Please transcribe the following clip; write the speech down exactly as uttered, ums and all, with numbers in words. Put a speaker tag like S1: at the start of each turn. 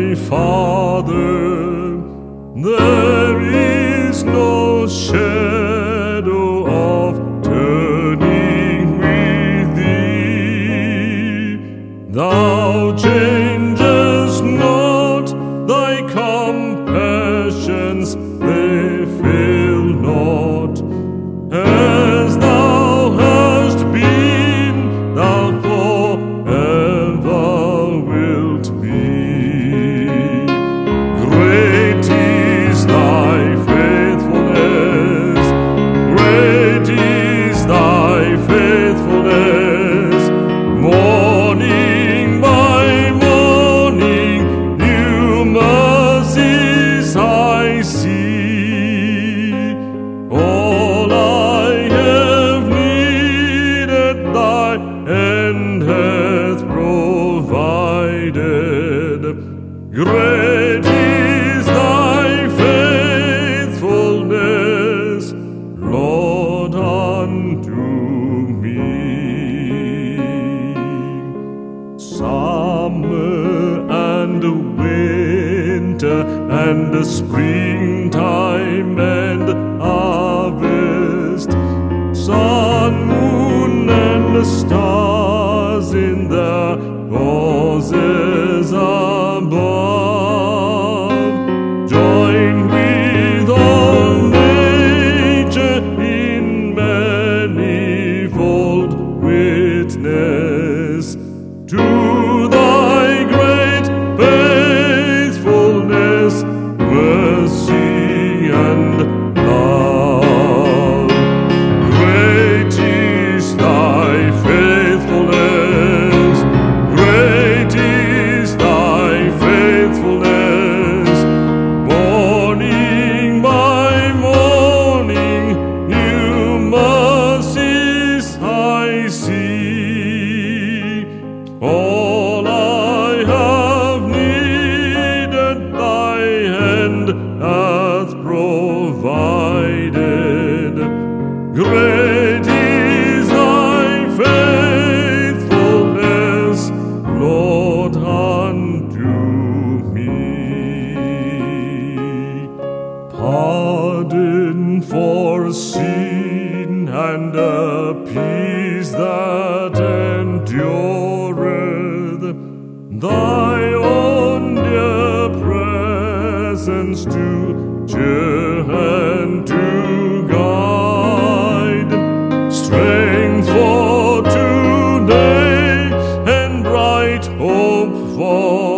S1: Father, there is no shadow of turning with thee. Thou changest not, thy compassions they fail not. As thou hast been, thou forever wilt be. Great is thy faithfulness, great is thy faithfulness. Morning by morning, new mercies I see. All I have needed, thy hand hath provided. Great is thy faithfulness, Lord, unto me. Summer and winter and the springtime and harvest, sun, moon, and the stars in their courses above, join with all nature in manifold witness to thy great faithfulness, mercy, and love. Great is thy faithfulness, great is thy faithfulness. Morning by morning, new mercies I see. All I have needed, thy hand hath provided. Great is thy faithfulness, Lord, unto me. Pardon for sin and a peace that endureth, thy own dear presence to cheer and to guide, strength for today and bright hope for